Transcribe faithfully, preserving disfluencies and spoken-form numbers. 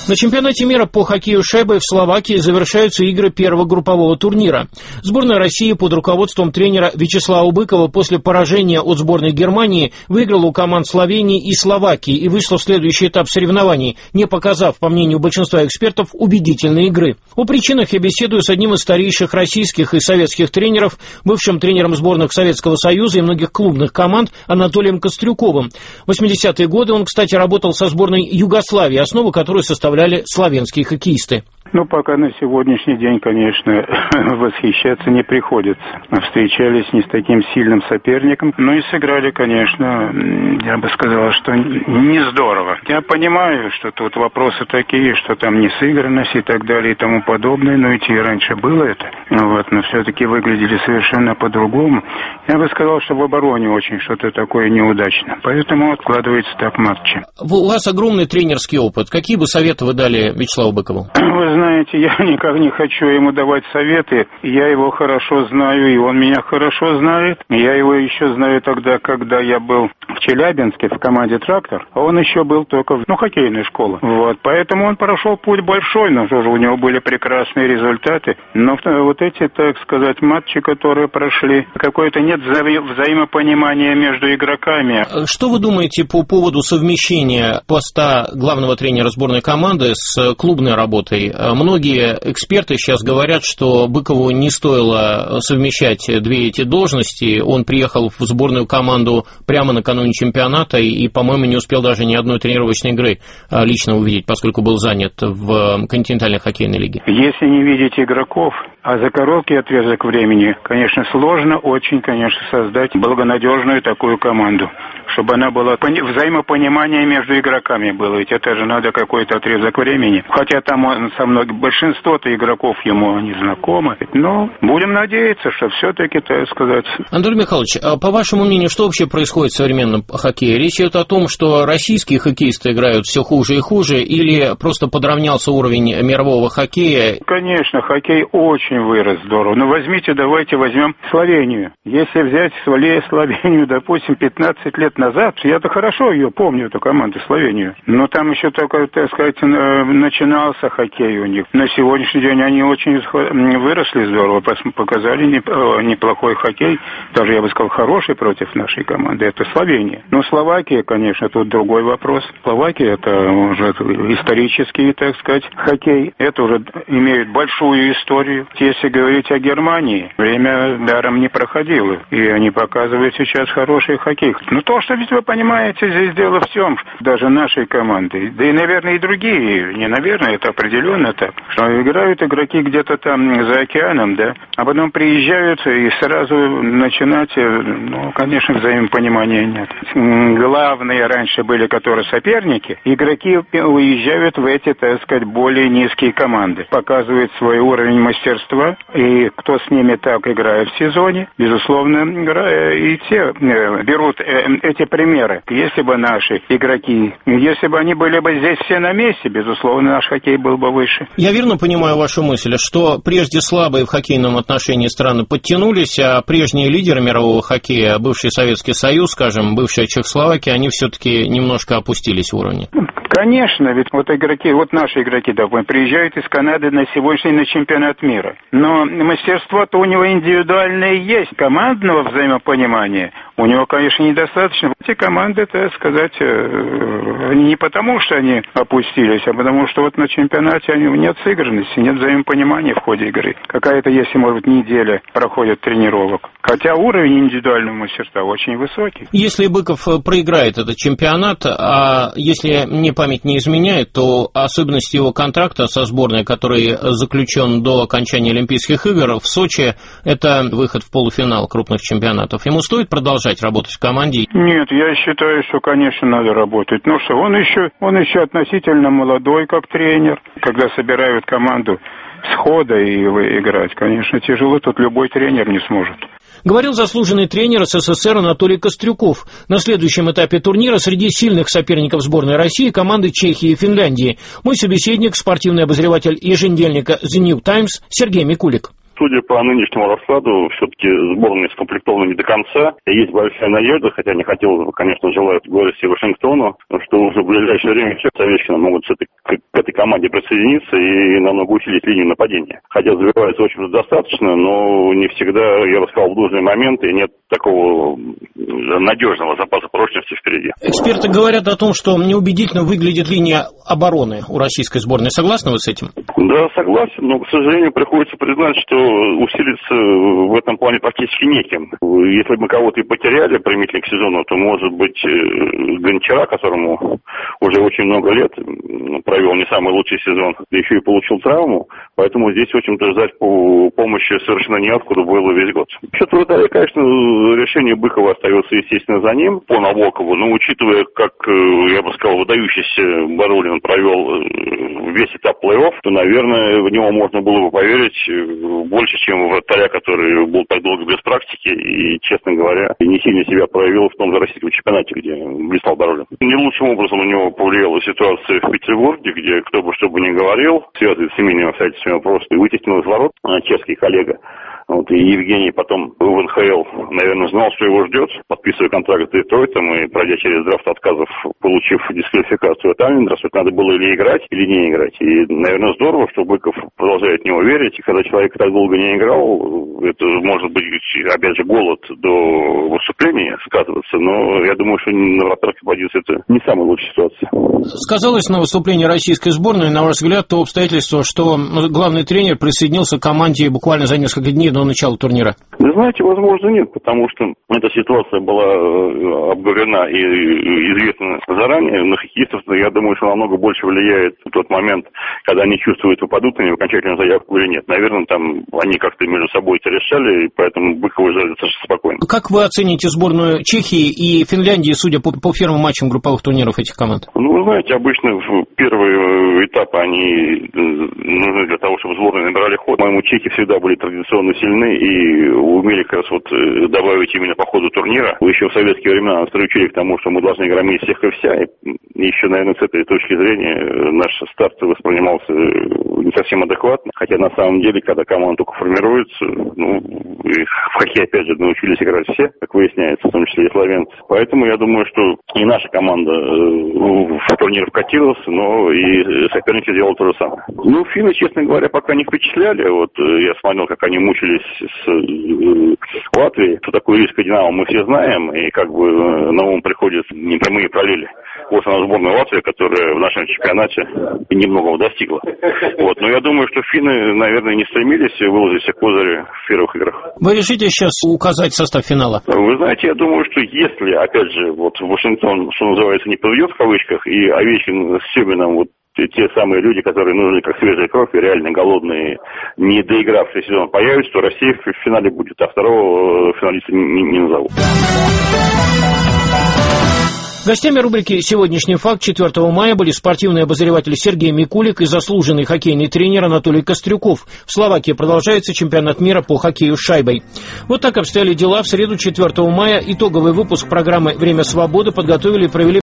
На чемпионате мира по хоккею шайбой в Словакии завершаются игры первого группового турнира. Сборная России под руководством тренера Вячеслава Быкова после поражения от сборной Германии выиграла у команд Словении и Словакии и вышла в следующий этап соревнований, не показав, по мнению большинства экспертов, убедительной игры. О причинах я беседую с одним из старейших российских и советских тренеров, бывшим тренером сборных Советского Союза и многих клубных команд Анатолием Кострюковым. В восьмидесятые годы он, кстати, работал со сборной Югославии, основу которой составляли славянские хоккеисты. Ну, пока на сегодняшний день, конечно, восхищаться не приходится. Встречались не с таким сильным соперником, но и сыграли, конечно, я бы сказал, что не здорово. Я понимаю, что тут вопросы такие, что там несыгранность и так далее и тому подобное, но ведь и раньше было это. Вот, но все-таки выглядели совершенно по-другому. Я бы сказал, что в обороне очень что-то такое неудачно. Поэтому откладывается так матчи. У вас огромный тренерский опыт. Какие бы советы вы дали Вячеславу Быкову? Вы знаете, я никак не хочу ему давать советы. Я его хорошо знаю, и он меня хорошо знает. Я его еще знаю тогда, когда я был в Челябинске в команде «Трактор», а он еще был только в ну, хоккейной школе. Вот, поэтому он прошел путь большой, но тоже у него были прекрасные результаты. Но вот эти, так сказать, матчи, которые прошли, какое-то нет вза- взаимопонимания между игроками. Что вы думаете по поводу совмещения поста главного тренера сборной команды с клубной работой? Многие эксперты сейчас говорят, что Быкову не стоило совмещать две эти должности. Он приехал в сборную команду прямо накануне чемпионата и, по-моему, не успел даже ни одной тренировочной игры лично увидеть, поскольку был занят в континентальной хоккейной лиге. Если не видеть игроков, а за короткий отрезок времени, конечно, сложно очень, конечно, создать благонадежную такую команду, чтобы она была взаимопонимание между игроками было, ведь это же надо какой-то отрезок времени. Хотя там он со мной большинство-то игроков ему не знакомы, но будем надеяться, что все-таки, так сказать. Анатолий Михайлович, а по вашему мнению, что вообще происходит в современном хоккее? Речь идет о том, что российские хоккеисты играют все хуже и хуже, или просто подравнялся уровень мирового хоккея? Конечно, хоккей очень вырос здорово. Но возьмите, давайте возьмем Словению. Если взять Словению, допустим, пятнадцать лет назад, я-то хорошо ее помню, эту команду Словению, но там еще только, так сказать, начинался хоккей у них. На сегодняшний день они очень выросли здорово, показали неплохой хоккей, даже, я бы сказал, хороший против нашей команды. Это Словения. Но Словакия, конечно, тут другой вопрос. Словакия — это уже исторический, так сказать, хоккей. Это уже имеет большую историю. Если говорить о Германии, время даром не проходило, и они показывают сейчас хороший хоккей. Но то, что, ведь вы понимаете, здесь дело в чем, даже нашей команды, да и, наверное, и другие, не наверное, это определенно так, что играют игроки где-то там за океаном, да, а потом приезжают и сразу начинать, ну, конечно, взаимопонимания нет. Главные раньше были, которые соперники, игроки уезжают в эти, так сказать, более низкие команды, показывают свой уровень мастерства, и кто с ними так играет в сезоне, безусловно, и те берут эти примеры. Если бы наши игроки, если бы они были бы здесь все на месте, безусловно, наш хоккей был бы выше. Я верно понимаю вашу мысль, что прежде слабые в хоккейном отношении страны подтянулись, а прежние лидеры мирового хоккея, бывший Советский Союз, скажем, бывшая Чехословакия, они все-таки немножко опустились в уровне? Конечно, ведь вот игроки, вот наши игроки, допустим, приезжают из Канады на сегодняшний на чемпионат мира. Но мастерство-то у него индивидуальное есть, командного взаимопонимания у него, конечно, недостаточно. Эти команды, так сказать, не потому, что они опустились, а потому, что вот на чемпионате нет сыгранности, нет взаимопонимания в ходе игры. Какая-то, если, может быть, неделя проходит тренировок. Хотя уровень индивидуального мастерства очень высокий. Если Быков проиграет этот чемпионат, а если мне память не изменяет, то особенность его контракта со сборной, который заключен до окончания Олимпийских игр в Сочи, это выход в полуфинал крупных чемпионатов. Ему стоит продолжать работать в команде? Нет, я считаю, что, конечно, надо работать. Ну что, он еще, он еще относительно молодой как тренер. Когда собирают команду схода и играть, конечно, тяжело, тут любой тренер не сможет. Говорил заслуженный тренер СССР Анатолий Кострюков. На следующем этапе турнира среди сильных соперников сборной России команды Чехии и Финляндии. Мой собеседник, спортивный обозреватель еженедельника The New Times Сергей Микулик. Судя по нынешнему раскладу, все-таки сборная скомплектована не до конца. Есть большая надежда, хотя не хотелось бы, конечно, желать горести Вашингтону, что уже в ближайшее время все Овечкина могут с этой, к этой команде присоединиться и намного усилить линию нападения. Хотя забивается очень достаточно, но не всегда, я бы сказал, в нужные моменты нет такого надежного запаса прочности впереди. Эксперты говорят о том, что неубедительно выглядит линия обороны у российской сборной. Согласны вы с этим? Да, согласен, но, к сожалению, приходится признать, что усилиться в этом плане практически неким. Если бы мы кого-то и потеряли примитивно к сезону, то, может быть, Гончара, которому уже очень много лет, провел не самый лучший сезон, еще и получил травму, поэтому здесь, в общем-то, ждать помощи совершенно неоткуда было весь год. Счет вратаря, конечно, решение Быкова остается, естественно, за ним, по Набокову, но учитывая, как, я бы сказал, выдающийся Барулин провел весь этап плей-офф, то, наверное, в него можно было бы поверить больше, чем в вратаря, который был так долго без практики и, честно говоря, не сильно себя проявил в том же российском чемпионате, где блистал Барулин. Не лучшим образом у него повлияла ситуация в Петербурге, где кто бы что бы ни говорил, связанный с семейными обстоятельствами, просто вытеснил из ворот чешский коллега. Вот, и Евгений потом в эн ха эл, наверное, знал, что его ждет, подписывая контракт с Детройтом и пройдя через драфт отказов, получив дисквалификацию от Айлендерса, надо было или играть, или не играть. И, наверное, здорово, что Быков продолжает в него верить. И когда человек так долго не играл, это может быть, опять же, голод до выступления сказываться, но я думаю, что на вратарской позиции это не самая лучшая ситуация. Сказалось на выступлении российской сборной, на ваш взгляд, то обстоятельство, что главный тренер присоединился к команде буквально за несколько дней до начала турнира? Вы знаете, возможно, нет, потому что эта ситуация была обговорена и известна заранее. На хоккеистов, я думаю, что намного больше влияет тот момент, когда они чувствуют, выпадут они в окончательную заявку или нет. Наверное, там они как-то между собой это решали, и поэтому Быкову ждали достаточно спокойно. Как вы оцените сборную Чехии и Финляндии, судя по, по первым матчам групповых турниров этих команд? Ну, вы знаете, обычно в первые этапы они нужны для того, чтобы сборные набирали ход. По-моему, чехи всегда были традиционно сильны и умели как раз вот добавить именно по ходу турнира. Еще в советские времена нас приучили к тому, что мы должны играть всех и вся. И еще, наверное, с этой точки зрения наш старт воспринимался не совсем адекватно. Хотя на самом деле, когда команда только формируется, ну, в хоккей, опять же, научились играть все, как выясняется, в том числе и словенцы. Поэтому я думаю, что и наша команда в турнир вкатилась, но и соперники сделали то же самое. Ну, финны, честно говоря, пока не впечатляли. Вот я смотрел, как они мучились с э, Латвией. Что такое риска Динамо, мы все знаем, и как бы на ум приходят непрямые параллели. Вот она сборная Латвии, которая в нашем чемпионате немного достигла. Вот. Но я думаю, что финны, наверное, не стремились выложить все козыри в первых играх. Вы решите сейчас указать состав финала? Вы знаете, я думаю, что если, опять же, вот Вашингтон, что называется, не подведет в кавычках, и Овечкин с Семиным, вот те самые люди, которые нужны как свежая кровь и реально голодные, не доигравшие сезон, появятся, то Россия в финале будет, а второго финалиста не, не назову. Гостями рубрики «Сегодняшний факт» четвёртого мая были спортивный обозреватель Сергей Микулик и заслуженный хоккейный тренер Анатолий Кострюков. В Словакии продолжается чемпионат мира по хоккею с шайбой. Вот так обстояли дела. В среду четвёртого мая итоговый выпуск программы «Время свободы» подготовили и провели